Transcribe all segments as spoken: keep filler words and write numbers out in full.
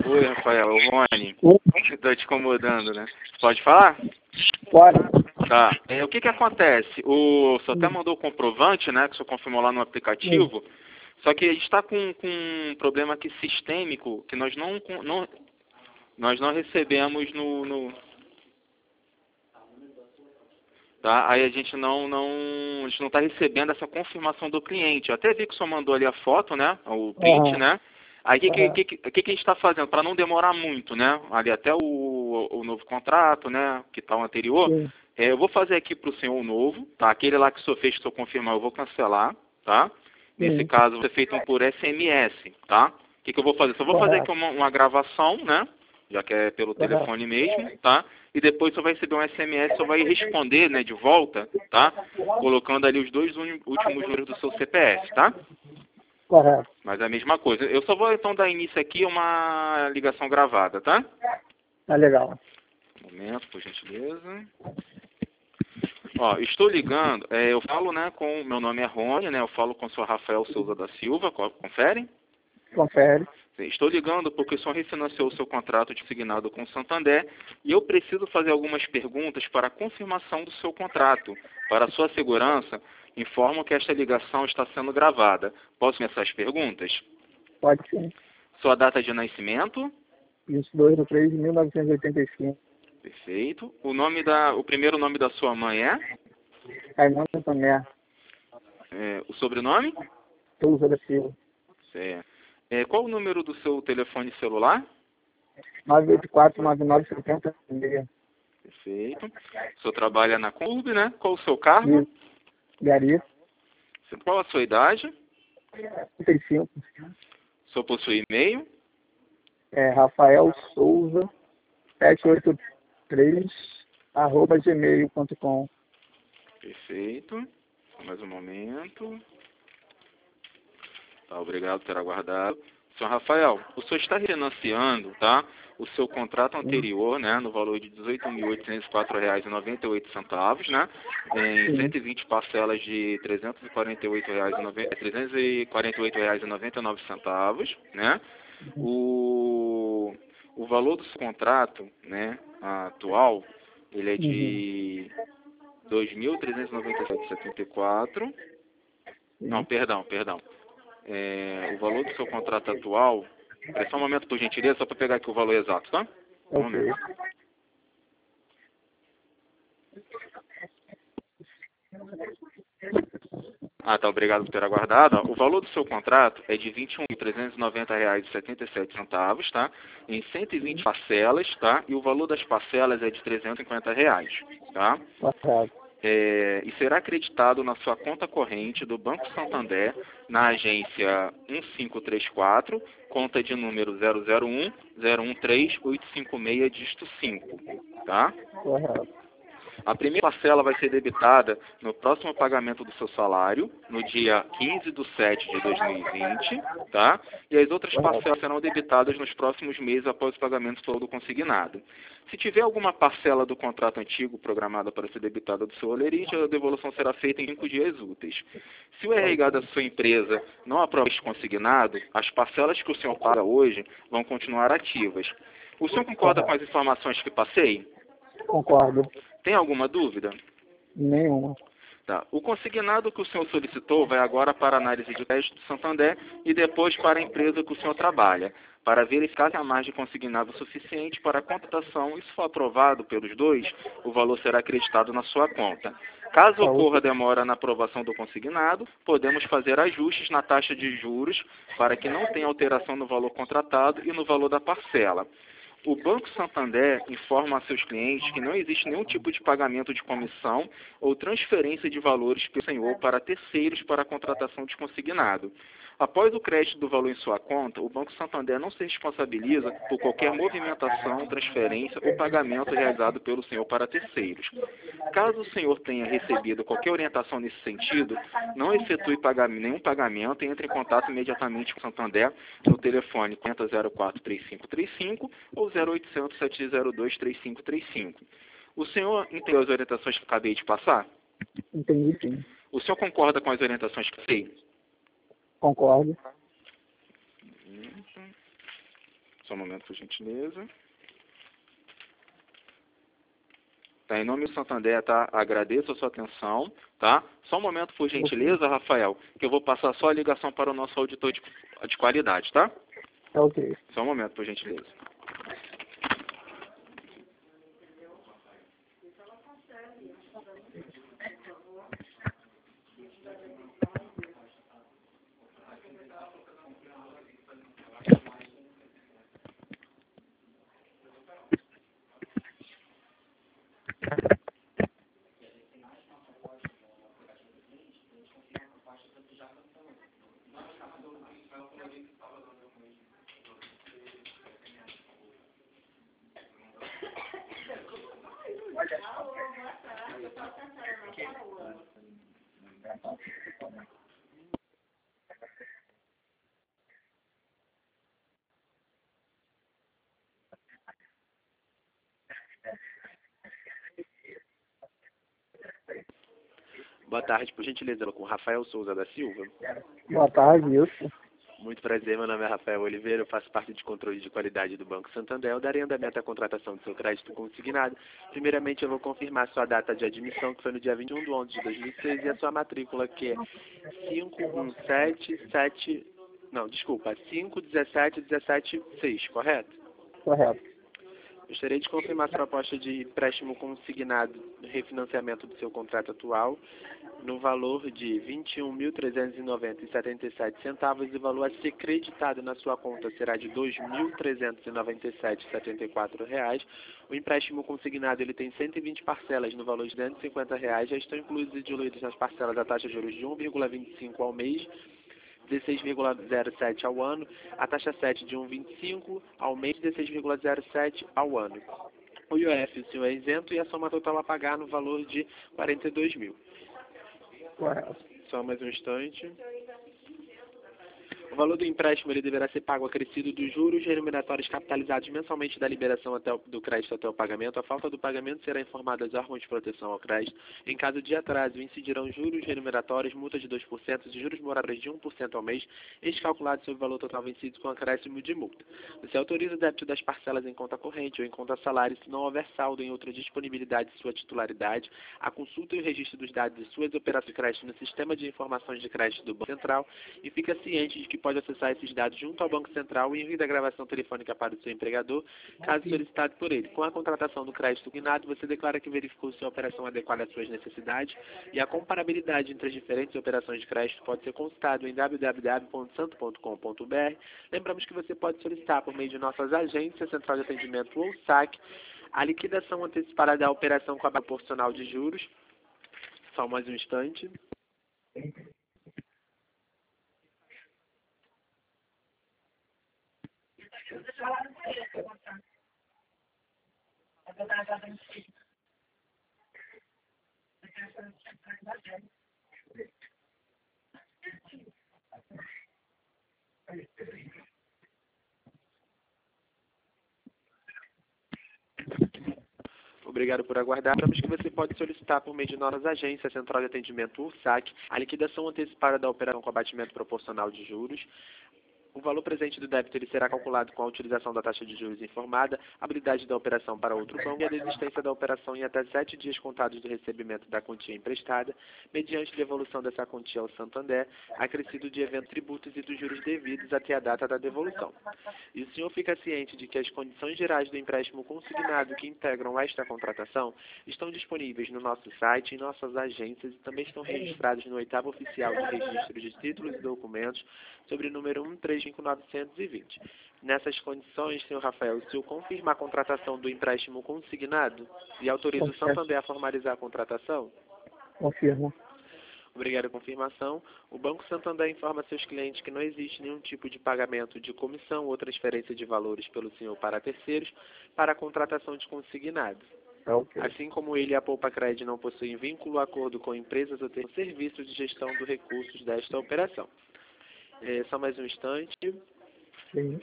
Oi, Rafael, o Rony. Oi. Estou te incomodando, né? Pode falar? Pode. Tá. É, o que que acontece? O senhor até mandou o comprovante, né? Que o senhor confirmou lá no aplicativo. Só que a gente está com, com um problema aqui sistêmico que nós não, não, nós não recebemos no... no tá? Aí a gente não não a gente não está recebendo essa confirmação do cliente. Eu até vi que o senhor mandou ali a foto, né? O print, Uhum. né? Aí o que, Uhum. que, que, que, que a gente está fazendo? Para não demorar muito, né? Ali até o, o novo contrato, né? Que está o anterior. Sim. É, eu vou fazer aqui para o senhor o novo, tá? Aquele lá que o senhor fez, que o senhor confirmar, eu vou cancelar, tá? Nesse Sim. caso, vai ser feito por S M S, tá? O que, que eu vou fazer? Só vou fazer aqui Correto. uma, uma gravação, né? Já que é pelo Correto. telefone mesmo, tá? E depois você vai receber um S M S, você vai responder, né, de volta, tá? Colocando ali os dois uni- últimos números do seu C P F, tá? Correto. Mas é a mesma coisa. Eu só vou então dar início aqui a uma ligação gravada, tá? Tá legal. Um momento, por gentileza. Ó, estou ligando, é, eu falo, né, com, meu nome é Rony, né, eu falo com o senhor Rafael Souza da Silva, co- confere? Confere. Sim, estou ligando porque o senhor refinanciou o seu contrato de signado com o Santander e eu preciso fazer algumas perguntas para a confirmação do seu contrato. Para a sua segurança, informo que esta ligação está sendo gravada. Posso começar as perguntas? Pode sim. Sua data de nascimento? vinte e dois de três de mil novecentos e oitenta e cinco. Perfeito. O nome da, o primeiro nome da sua mãe é? Raimundo Tomé. É, o sobrenome? Souza da Silva. Certo. É, qual o número do seu telefone celular? nove oito quatro, nove nove sete zero seis. Perfeito. O senhor trabalha na Clube, né? Qual o seu cargo? Gari. Qual a sua idade? trinta e cinco. O senhor possui e-mail? É, Rafael Souza sete oito três arroba gmail ponto com. Perfeito. Só mais um momento. Tá, obrigado por ter aguardado. Senhor Rafael, o senhor está refinanciando, tá? O seu contrato anterior, né, no valor de dezoito mil oitocentos e quatro reais e noventa e oito centavos, né, em Sim. cento e vinte parcelas de trezentos e quarenta e oito reais e noventa e nove centavos, né? O, o valor do seu contrato, né, atual, ele é Uhum. de dois mil trezentos e noventa e sete reais e setenta e quatro centavos. Não, Sim. perdão, perdão. É, o valor do seu contrato atual, é só um momento por gentileza, só para pegar aqui o valor exato, tá? Um Ok. momento. Ah, tá, obrigado por ter aguardado. Ó, o valor do seu contrato é de vinte e um mil trezentos e noventa reais e setenta e sete centavos, tá? Em cento e vinte parcelas, tá? E o valor das parcelas é de trezentos e cinquenta reais, tá? Correto. É, e será acreditado na sua conta corrente do Banco Santander, na agência um cinco três quatro, conta de número zero zero um zero um três oito cinco seis, dígito cinco, tá? Correto. A primeira parcela vai ser debitada no próximo pagamento do seu salário, no dia quinze de setembro de dois mil e vinte, tá? E as outras Correto. parcelas serão debitadas nos próximos meses após o pagamento todo consignado. Se tiver alguma parcela do contrato antigo programada para ser debitada do seu olerite, a devolução será feita em cinco dias úteis. Se o R H da sua empresa não aprovar este consignado, as parcelas que o senhor paga hoje vão continuar ativas. O senhor concorda com as informações que passei? Concordo. Tem alguma dúvida? Nenhuma. Tá. O consignado que o senhor solicitou vai agora para a análise de crédito do Santander e depois para a empresa que o senhor trabalha, para verificar se há margem consignado suficiente para a contratação e, se for aprovado pelos dois, o valor será acreditado na sua conta. Caso Tá, ocorra ok. demora na aprovação do consignado, podemos fazer ajustes na taxa de juros para que não tenha alteração no valor contratado e no valor da parcela. O Banco Santander informa a seus clientes que não existe nenhum tipo de pagamento de comissão ou transferência de valores pelo senhor para terceiros para a contratação de consignado. Após o crédito do valor em sua conta, o Banco Santander não se responsabiliza por qualquer movimentação, transferência ou pagamento realizado pelo senhor para terceiros. Caso o senhor tenha recebido qualquer orientação nesse sentido, não efetue pagamento, nenhum pagamento e entre em contato imediatamente com o Santander no telefone quarenta zero quatro três cinco três cinco ou zero oitocentos sete zero dois três cinco três cinco. O senhor entendeu as orientações que acabei de passar? Entendi, sim. O senhor concorda com as orientações que passei? Concordo. Só um momento, por gentileza. Tá, em nome do Santander, tá? Agradeço a sua atenção, tá? Só um momento, por gentileza, Rafael, que eu vou passar só a ligação para o nosso auditor de, de qualidade, tá? Ok. Só um momento, por gentileza. Boa tarde, por gentileza, com Rafael Souza da Silva. Boa tarde, Wilson. Muito prazer, meu nome é Rafael Oliveira, eu faço parte de controle de qualidade do Banco Santander. Eu darei andamento à contratação do seu crédito consignado. Primeiramente, eu vou confirmar sua data de admissão, que foi no dia vinte e um de onze de dois mil e seis, e a sua matrícula, que é cinco um sete sete... Não, desculpa, cinco um sete um sete seis, correto? Correto. Gostaria de confirmar sua proposta de empréstimo consignado no refinanciamento do seu contrato atual no valor de vinte e um mil trezentos e noventa reais e setenta e sete centavos e o valor a ser creditado na sua conta será de dois mil trezentos e noventa e sete reais e setenta e quatro centavos. O empréstimo consignado ele tem cento e vinte parcelas no valor de duzentos e cinquenta reais, já estão incluídos e diluídos nas parcelas a taxa de juros de um vírgula vinte e cinco ao mês, dezesseis vírgula zero sete ao ano, a taxa sete de um vírgula vinte e cinco ao mês, dezesseis vírgula zero sete ao ano. O I O F o senhor é isento e a soma total a pagar no valor de quarenta e dois mil. Correto. Só mais um instante. O valor do empréstimo ele deverá ser pago acrescido dos juros remuneratórios capitalizados mensalmente da liberação até o, do crédito até o pagamento. A falta do pagamento será informada aos órgãos de proteção ao crédito. Em caso de atraso, incidirão juros remuneratórios, multa de dois por cento e juros moratórios de um por cento ao mês, estes calculados sobre o valor total vencido com acréscimo de multa. Você autoriza o débito das parcelas em conta corrente ou em conta salário se não houver saldo em outra disponibilidade de sua titularidade, a consulta e o registro dos dados de suas operações de crédito no sistema de informações de crédito do Banco Central e fica ciente de que pode acessar esses dados junto ao Banco Central e envio da gravação telefônica para o seu empregador, caso solicitado por ele. Com a contratação do crédito consignado, você declara que verificou se a operação é adequada às suas necessidades e a comparabilidade entre as diferentes operações de crédito pode ser consultado em w w w ponto santo ponto com ponto b r. Lembramos que você pode solicitar por meio de nossas agências, Central de Atendimento ou S A C, a liquidação antecipada da operação com a base proporcional de juros. Só mais um instante. Obrigado por aguardar. Lembramos que você pode solicitar por meio de nossas agências, Central de Atendimento ou S A C, a liquidação antecipada da operação com abatimento proporcional de juros. O valor presente do débito ele será calculado com a utilização da taxa de juros informada, a habilidade da operação para outro banco e a desistência da operação em até sete dias contados do recebimento da quantia emprestada, mediante devolução dessa quantia ao Santander, acrescido de eventos tributos e dos juros devidos até a data da devolução. E o senhor fica ciente de que as condições gerais do empréstimo consignado que integram esta contratação estão disponíveis no nosso site, em nossas agências e também estão registrados no oitavo oficial de registro de títulos e documentos sobre o número um três cinco nove dois zero. Nessas condições, senhor Rafael, o senhor confirma a contratação do empréstimo consignado e autoriza o Santander a formalizar a contratação? Confirmo. Obrigado pela confirmação. O Banco Santander informa seus clientes que não existe nenhum tipo de pagamento de comissão ou transferência de valores pelo senhor para terceiros para a contratação de consignado. Ok. Assim como ele e a Poupa Cred não possuem vínculo, acordo com empresas ou ter serviços de gestão dos recursos desta operação. É, só mais um instante. Sim.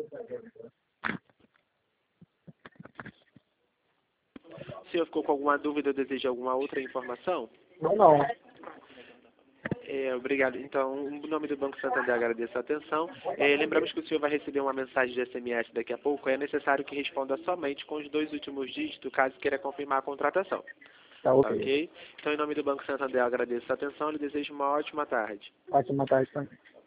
O senhor ficou com alguma dúvida ou deseja alguma outra informação? Não, não. É, obrigado. Então, em nome do Banco Santander, agradeço a atenção. É, lembramos que o senhor vai receber uma mensagem de S M S daqui a pouco. É necessário que responda somente com os dois últimos dígitos, caso queira confirmar a contratação. Tá ok. Ok? Então, em nome do Banco Santander, agradeço a atenção e lhe desejo uma ótima tarde. Ótima tarde também.